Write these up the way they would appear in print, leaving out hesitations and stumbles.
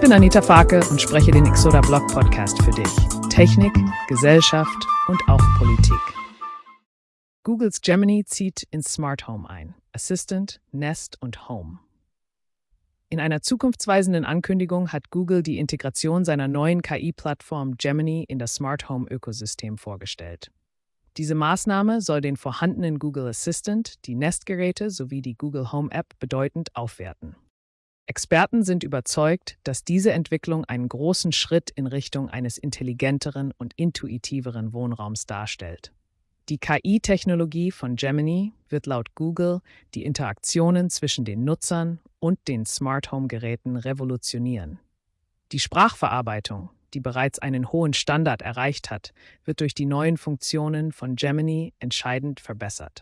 bin Anita Farke und spreche den Exoda Blog Podcast für dich. Technik, Gesellschaft und auch Politik. Googles Gemini zieht ins Smart Home ein. Assistant, Nest und Home. In einer zukunftsweisenden Ankündigung hat Google die Integration seiner neuen KI-Plattform Gemini in das Smart Home-Ökosystem vorgestellt. Diese Maßnahme soll den vorhandenen Google Assistant, die Nest-Geräte sowie die Google Home App bedeutend aufwerten. Experten sind überzeugt, dass diese Entwicklung einen großen Schritt in Richtung eines intelligenteren und intuitiveren Wohnraums darstellt. Die KI-Technologie von Gemini wird laut Google die Interaktionen zwischen den Nutzern und den Smart-Home-Geräten revolutionieren. Die Sprachverarbeitung, die bereits einen hohen Standard erreicht hat, wird durch die neuen Funktionen von Gemini entscheidend verbessert.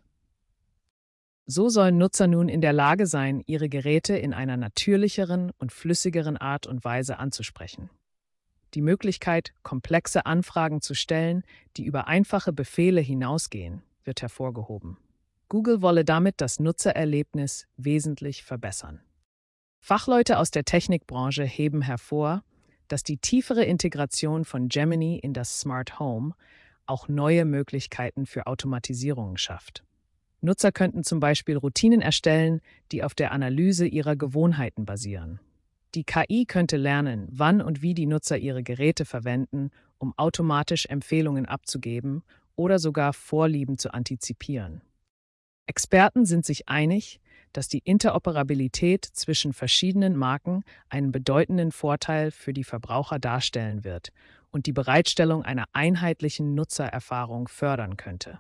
So sollen Nutzer nun in der Lage sein, ihre Geräte in einer natürlicheren und flüssigeren Art und Weise anzusprechen. Die Möglichkeit, komplexe Anfragen zu stellen, die über einfache Befehle hinausgehen, wird hervorgehoben. Google wolle damit das Nutzererlebnis wesentlich verbessern. Fachleute aus der Technikbranche heben hervor, dass die tiefere Integration von Gemini in das Smart Home auch neue Möglichkeiten für Automatisierungen schafft. Nutzer könnten zum Beispiel Routinen erstellen, die auf der Analyse ihrer Gewohnheiten basieren. Die KI könnte lernen, wann und wie die Nutzer ihre Geräte verwenden, um automatisch Empfehlungen abzugeben oder sogar Vorlieben zu antizipieren. Experten sind sich einig, dass die Interoperabilität zwischen verschiedenen Marken einen bedeutenden Vorteil für die Verbraucher darstellen wird und die Bereitstellung einer einheitlichen Nutzererfahrung fördern könnte.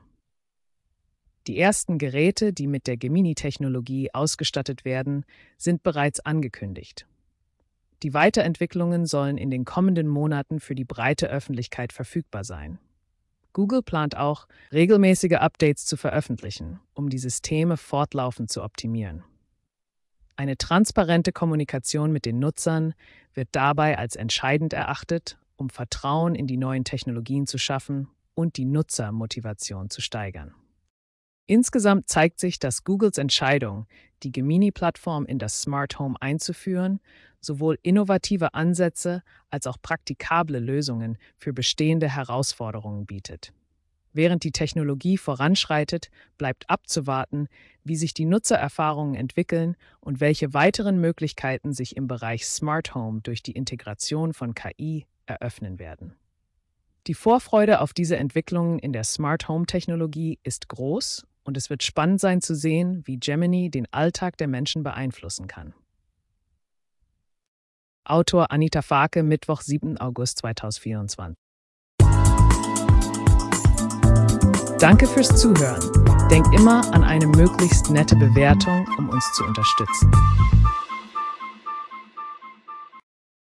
Die ersten Geräte, die mit der Gemini-Technologie ausgestattet werden, sind bereits angekündigt. Die Weiterentwicklungen sollen in den kommenden Monaten für die breite Öffentlichkeit verfügbar sein. Google plant auch, regelmäßige Updates zu veröffentlichen, um die Systeme fortlaufend zu optimieren. Eine transparente Kommunikation mit den Nutzern wird dabei als entscheidend erachtet, um Vertrauen in die neuen Technologien zu schaffen und die Nutzermotivation zu steigern. Insgesamt zeigt sich, dass Googles Entscheidung, die Gemini-Plattform in das Smart Home einzuführen, sowohl innovative Ansätze als auch praktikable Lösungen für bestehende Herausforderungen bietet. Während die Technologie voranschreitet, bleibt abzuwarten, wie sich die Nutzererfahrungen entwickeln und welche weiteren Möglichkeiten sich im Bereich Smart Home durch die Integration von KI eröffnen werden. Die Vorfreude auf diese Entwicklungen in der Smart Home-Technologie ist groß und es wird spannend sein zu sehen, wie Gemini den Alltag der Menschen beeinflussen kann. Autor Anita Farke, Mittwoch, 7. August 2024. Danke fürs Zuhören. Denk immer an eine möglichst nette Bewertung, um uns zu unterstützen.